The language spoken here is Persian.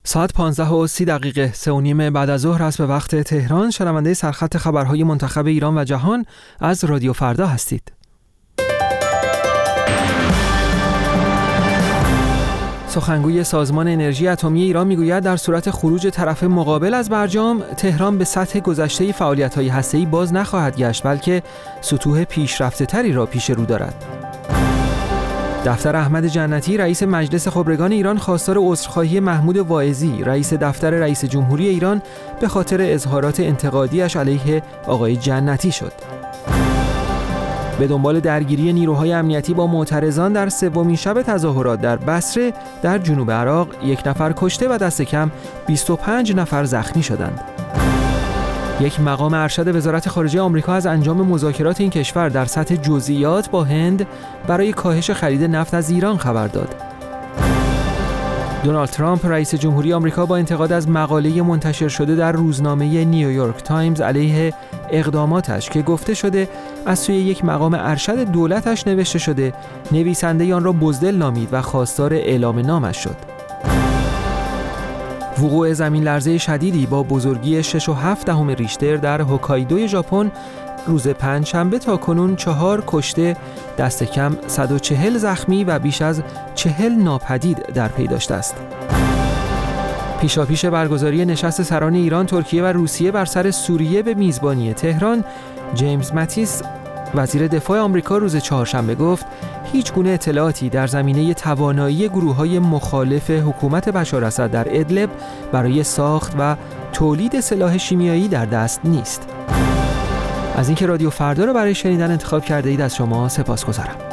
ساعت 15:30 3:30 بعد از ظهر است به وقت تهران. شنونده سرخط خبرهای منتخب ایران و جهان از رادیو فردا هستید. سخنگوی سازمان انرژی اتمی ایران میگوید در صورت خروج طرف مقابل از برجام، تهران به سطح گذشته فعالیت‌های هسته‌ای باز نخواهد گشت، بلکه سطوح پیشرفته‌تری را پیش رو دارد. دفتر احمد جنتی رئیس مجلس خبرگان ایران خواستار عذرخواهی محمود واعظی رئیس دفتر رئیس جمهوری ایران به خاطر اظهارات انتقادیش علیه آقای جنتی شد. به دنبال درگیری نیروهای امنیتی با معترضان در سومین شب تظاهرات در بصره در جنوب عراق 1 نفر کشته و دست کم 25 نفر زخمی شدند. یک مقام ارشد وزارت خارجه آمریکا از انجام مذاکرات این کشور در سطح جزئیات با هند برای کاهش خرید نفت از ایران خبر داد. دونالد ترامپ رئیس جمهوری آمریکا با انتقاد از مقاله منتشر شده در روزنامه نیویورک تایمز علیه اقداماتش که گفته شده از سوی یک مقام ارشد دولتش نوشته شده، نویسنده آن را بزدل نامید و خواستار اعلام نامش شد. وقوع زمین لرزه شدیدی با بزرگی 6.7 ریشتر در هوکایدو ژاپن روز پنجشنبه تا کنون 4 کشته، دست کم 140 زخمی و بیش از 40 ناپدید در پی داشته است. پیشاپیش برگزاری نشست سران ایران، ترکیه و روسیه بر سر سوریه به میزبانی تهران، جیمز ماتیس وزیر دفاع آمریکا روز چهارشنبه گفت هیچ گونه اطلاعاتی در زمینه توانایی گروه‌های مخالف حکومت بشار اسد در ادلب برای ساخت و تولید سلاح شیمیایی در دست نیست. از اینکه رادیو فردا رو برای شنیدن انتخاب کرده اید از شما سپاسگزارم.